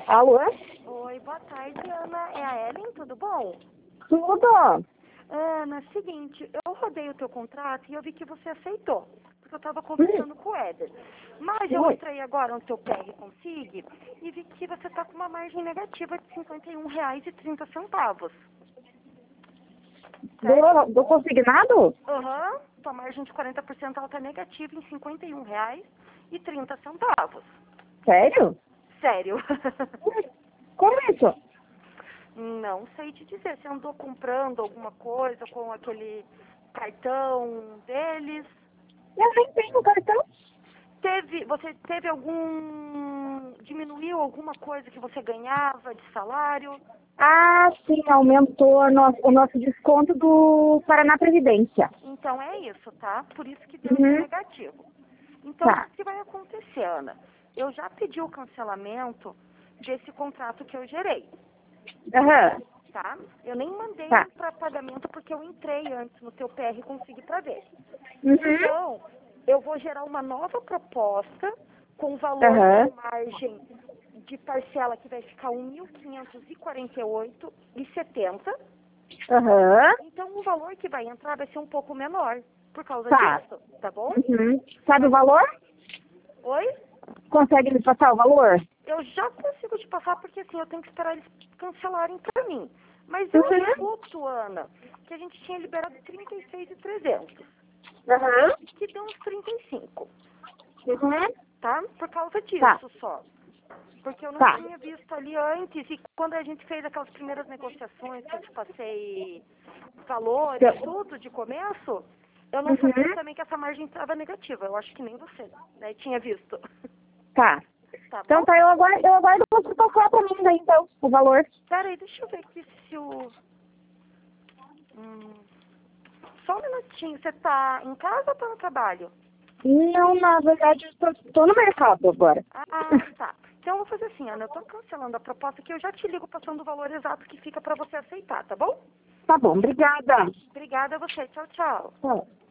Alô? Oi, boa tarde, Ana. É a Ellen, tudo bom? Tudo? Ana, seguinte, eu rodei o teu contrato e eu vi que você aceitou, porque eu estava conversando com o Éder. Mas eu Oi. entrei agora no teu PR Consig e vi que você está com uma margem negativa de R$ 51,30. Do consignado? Aham, tua margem de 40% ela tá negativa em R$ 51,30. Sério? Sério. Como isso? Não sei te dizer. Você andou comprando alguma coisa com aquele cartão deles? Eu nem tenho cartão. Você teve diminuiu alguma coisa que você ganhava de salário? Ah, sim, aumentou o nosso desconto do Paraná Previdência. Então é isso, tá? Por isso que deu esse Uhum. negativo. Então Tá. o que vai acontecer, Ana? Eu já pedi o cancelamento desse contrato que eu gerei. Aham. Tá? Eu nem mandei Tá. para pagamento porque eu entrei antes no teu PR e consegui para ver. Uhum. Então, eu vou gerar uma nova proposta com valor Aham. de margem de parcela que vai ficar R$ 1.548,70. Aham. Então, o valor que vai entrar vai ser um pouco menor por causa Tá. disso, tá bom? Uhum. Sabe o valor? Oi? Consegue me passar o valor? Eu já consigo te passar porque assim, eu tenho que esperar eles cancelarem para mim. Mas eu Uhum. escuto, Ana, que a gente tinha liberado 36.300, Aham. que deu uns 35, Uhum. tá? Por causa Tá. disso só. Porque eu não Tá. tinha visto ali antes e quando a gente fez aquelas primeiras negociações que eu te passei valores, tudo de começo, eu não sabia Uhum. também que essa margem estava negativa. Eu acho que nem você, né, tinha visto. Tá. Tá bom? Então tá, eu aguardo você passar pra mim daí, então, o valor. Pera aí, deixa eu ver aqui se o... Só um minutinho, você tá em casa ou tá no trabalho? Não, na verdade, eu tô no mercado agora. Ah, tá. Então eu vou fazer assim, Ana, eu tô cancelando a proposta que eu já te ligo passando o valor exato que fica pra você aceitar, tá bom? Tá bom, obrigada. Obrigada a você. Tchau, tchau. Tchau.